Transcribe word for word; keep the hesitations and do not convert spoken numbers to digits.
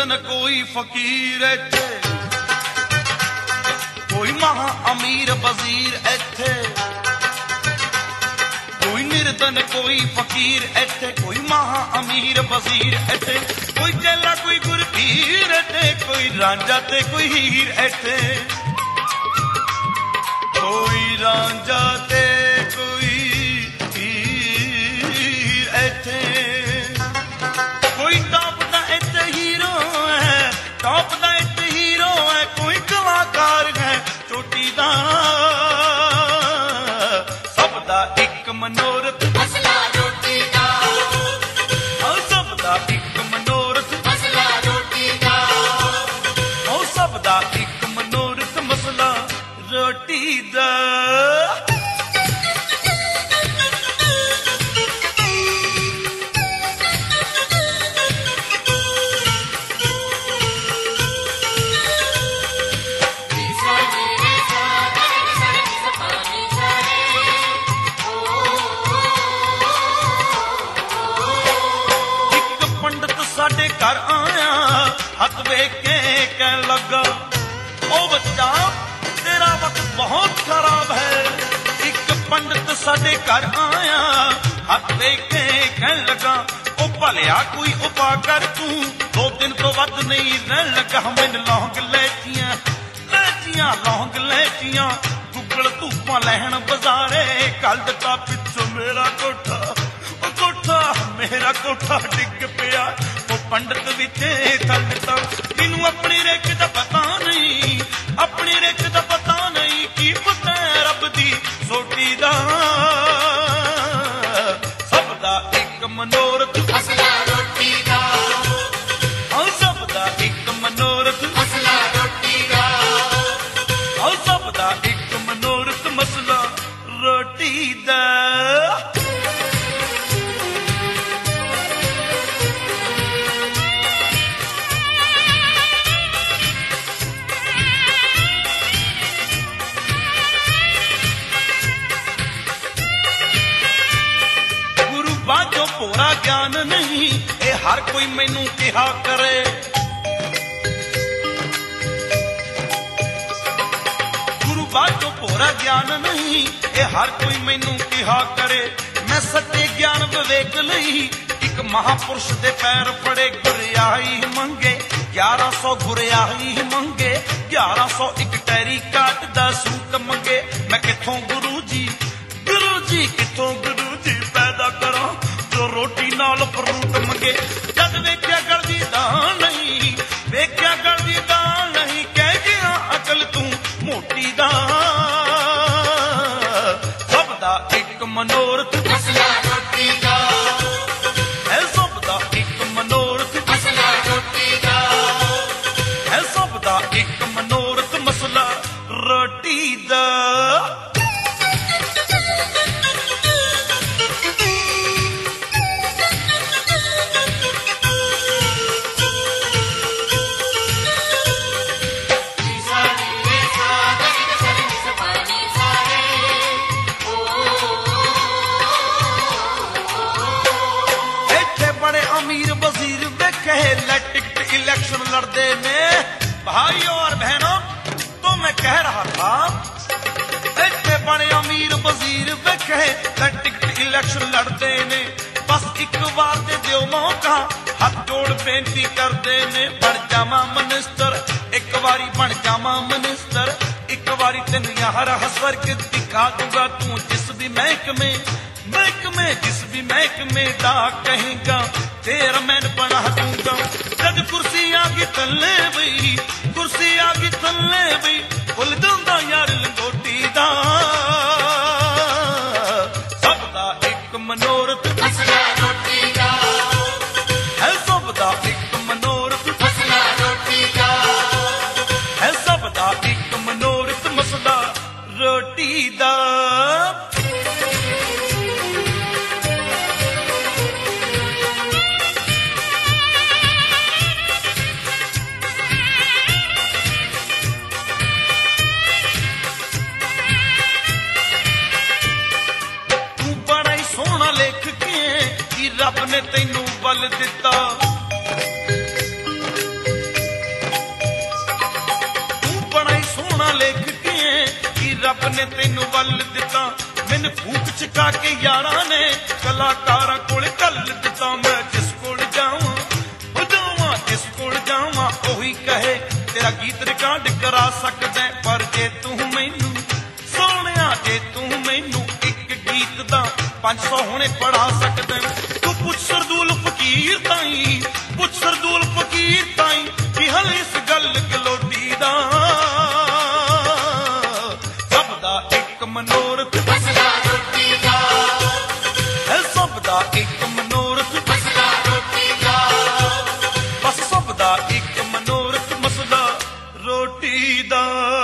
निर्धन कोई फकीर इत्थे, कोई महा अमीर वजीर इत्थे, कोई निर्धन कोई फकीर इत्थे, कोई महा अमीर वजीर इत्थे, कोई चेला कोई गुरपीर इत्थे, कोई रांझा ते कोई हीर इत्थे, कोई रांझा ते कोई हीर इत्थे, कोई टॉप दा इत्थे हीरो है, टॉप दा इत्थे हीरो है, कोई कलाकार है चोटी दा, सब दा एक मनोरथ मसला रोटी दा, सब दा एक मनोरथ मसला रोटी दा, सब दा एक मनोरथ मसला रोटी दा। साडे घर आया हथ वेख के कहन लगा, ओ बच्चा तेरा वक्त बहुत खराब है। एक पंडित साडे घर आया हथ वेख के कहन लगा, ओ भलिया कोई उपा कर तू, दो दिन तो वध नहीं रहन लगा। मैनू लौंग लैतियां लैतियां लौंग लैतियां गुगल धूपां लैन बाजारे, कल दिता पिछों मेरा कोठा, ओ कोठा मेरा कोठा डिग पिया, पंडित विचे थल दिता। मैनू अपनी रिक दा पता नहीं, अपनी रिक दा पता नहीं, की पता रब दी सोटी दा, सब दा एक मनोरथ मसला रोटी दा, सब दा एक मनोरथ मसला रोटी दा, सब दा एक मनोरथ मसला रोटी दा। बाजो भोरा ज्ञान नहीं ए हर कोई मैनू कहा करे, गुरु बाजो भोरा ज्ञान नहीं ए हर कोई मैनू कहा करे। मैं सच्चे ज्ञान विवेक लई एक महापुरुष दे पैर फड़े, गुरियाई मंगे ग्यारह सौ गुरियाई मंगे, ग्यारह सौ एक टैरी काट दा सूट मंगे। मैं किथों गुरु जी गुरु जी किथों गुरु जी पैदा करा जो रोटी नाल फ्रूट मंगे। जद वेख्या गलदी दाल नहीं, वेख्या गलदी दाल नहीं, कह गया अकल तू मोटी दा, सब दा एक मनोरथ मसला रोटी दा, है सब दा एक मनोरथ मसला रोटी दा, है सब दा एक मनोरथ मसला रोटी दा। इलेक्शन लड़ते ने भाइयों और बहनों, तो मैं कह रहा था इतने बड़े अमीर वजीर वेखे टिकट इलेक्शन लड़ते ने, बस एक बार दे दियो मौका, हाथ जोड़ बेनती करते ने, बन जावा मिनिस्टर एक बारी, बन जावा मिनिस्टर एक बारी, तेन यार स्वर्ग दिखा दूंगा तू जिस भी महकमे महकमे जिस भी महकमे दा कहेगा तेरा मैन बना दूंगा। जब कुर्सी आ गई थल्ले बई, कुर्सी आ गई थल्ले बई, फुल दूंगा यार लंगोटी दा, सब दा एक मनोरथ मसला रोटी दा, है सब दा एक मनोरथ मसला रोटी दा, है सब दा एक मनोरथ मसला रोटी दा। रब ने तैनू बल दिता, ਨੇ ਤੈਨੂੰ ਵੱਲ ਦਿੱਤਾ, ਮੈਨੂੰ ਫੂਕ ਚਕਾ ਕੇ ਯਾਰਾਂ ਨੇ ਕਲਾਕਾਰਾਂ ਕੋਲ ਘੱਲ ਦਿੱਤਾ। ਮੈਂ ਜਿਸ ਕੋਲ ਜਾਵਾਂ ਉਹ ਜਾਵਾਂ, ਜਿਸ ਕੋਲ ਜਾਵਾਂ ਉਹੀ ਕਹੇ ਤੇਰਾ ਗੀਤ ਰਿਕਾਰਡ ਕਰਾ ਸਕਦਾ। ਪਰ ਜੇ ਤੂੰ ਮੈਨੂੰ ਸੋਹਣਿਆ, ਜੇ ਤੂੰ ਮੈਨੂੰ ਇੱਕ ਗੀਤ ਦਾ ਪੰਜ ਸੌ ਹੁਣੇ ਪੜਾ ਸਕਦਾ। ਤੂੰ ਪੁੱਛ ਸਰਦੂਲ ਫਕੀਰ ਤਾਈਂ, ਪੁੱਛ ਸਰਦੂਲ ਫਕੀਰ ਤਾਈਂ ਕਿ ਹਲ ਇਸ ਗੱਲ ਗਲੋਟੀ ਦਾ। ਸਭ ਦਾ ਇੱਕ ਮਨੋਰਥ ਮਸਲਾ ਰੋਟੀ ਦਾ, ਹੈ, ਸਭ ਦਾ ਇੱਕ ਮਨੋਰਥ ਮਸਲਾ ਰੋਟੀ ਦਾ, ਬਸ ਸਭ ਦਾ ਇੱਕ ਮਨੋਰਥ ਮਸਲਾ ਰੋਟੀ ਦਾ।